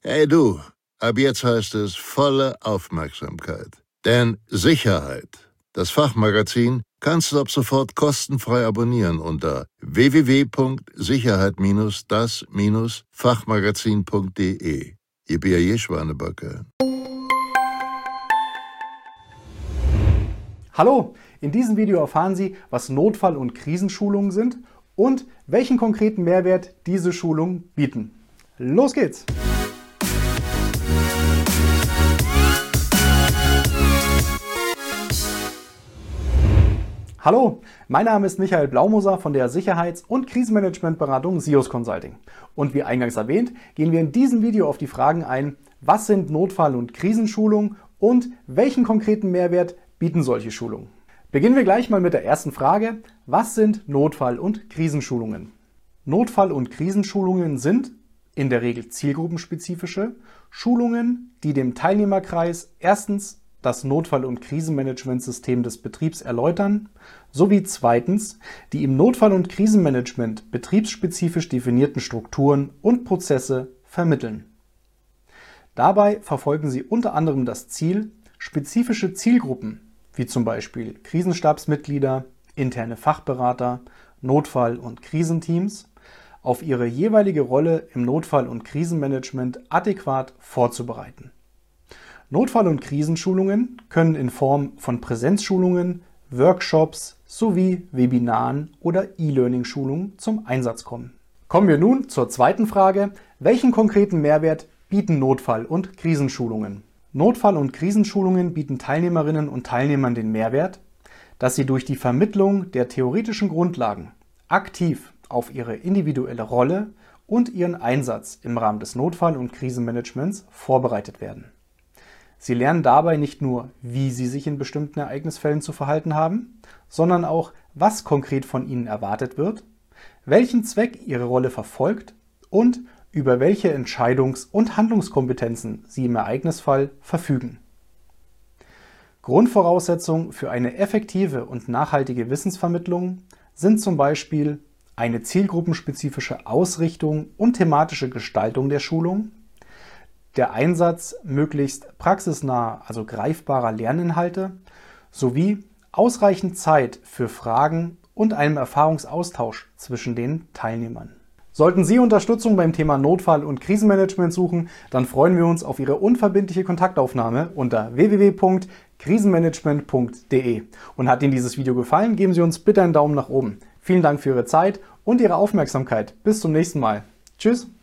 Hey du, ab jetzt heißt es volle Aufmerksamkeit. Denn Sicherheit, das Fachmagazin, kannst du ab sofort kostenfrei abonnieren unter www.sicherheit-das-fachmagazin.de. Ihr B.A.J. Schwanebacke. Hallo, in diesem Video erfahren Sie, was Notfall- und Krisenschulungen sind und welchen konkreten Mehrwert diese Schulungen bieten. Los geht's! Hallo, mein Name ist Michael Blaumoser von der Sicherheits- und Krisenmanagementberatung SIOS Consulting. Und wie eingangs erwähnt, gehen wir in diesem Video auf die Fragen ein, was sind Notfall- und Krisenschulungen und welchen konkreten Mehrwert bieten solche Schulungen. Beginnen wir gleich mal mit der ersten Frage. Was sind Notfall- und Krisenschulungen? Notfall- und Krisenschulungen sind in der Regel zielgruppenspezifische Schulungen, die dem Teilnehmerkreis erstens das Notfall- und Krisenmanagementsystem des Betriebs erläutern, sowie zweitens die im Notfall- und Krisenmanagement betriebsspezifisch definierten Strukturen und Prozesse vermitteln. Dabei verfolgen sie unter anderem das Ziel, spezifische Zielgruppen, wie zum Beispiel Krisenstabsmitglieder, interne Fachberater, Notfall- und Krisenteams, auf ihre jeweilige Rolle im Notfall- und Krisenmanagement adäquat vorzubereiten. Notfall- und Krisenschulungen können in Form von Präsenzschulungen, Workshops sowie Webinaren oder E-Learning-Schulungen zum Einsatz kommen. Kommen wir nun zur zweiten Frage. Welchen konkreten Mehrwert bieten Notfall- und Krisenschulungen? Notfall- und Krisenschulungen bieten Teilnehmerinnen und Teilnehmern den Mehrwert, dass sie durch die Vermittlung der theoretischen Grundlagen aktiv auf ihre individuelle Rolle und ihren Einsatz im Rahmen des Notfall- und Krisenmanagements vorbereitet werden. Sie lernen dabei nicht nur, wie sie sich in bestimmten Ereignisfällen zu verhalten haben, sondern auch, was konkret von ihnen erwartet wird, welchen Zweck ihre Rolle verfolgt und über welche Entscheidungs- und Handlungskompetenzen sie im Ereignisfall verfügen. Grundvoraussetzungen für eine effektive und nachhaltige Wissensvermittlung sind zum Beispiel eine zielgruppenspezifische Ausrichtung und thematische Gestaltung der Schulung, der Einsatz möglichst praxisnaher, also greifbarer Lerninhalte sowie ausreichend Zeit für Fragen und einem Erfahrungsaustausch zwischen den Teilnehmern. Sollten Sie Unterstützung beim Thema Notfall- und Krisenmanagement suchen, dann freuen wir uns auf Ihre unverbindliche Kontaktaufnahme unter www.krisenmanagement.de. Und hat Ihnen dieses Video gefallen, geben Sie uns bitte einen Daumen nach oben. Vielen Dank für Ihre Zeit und Ihre Aufmerksamkeit. Bis zum nächsten Mal. Tschüss!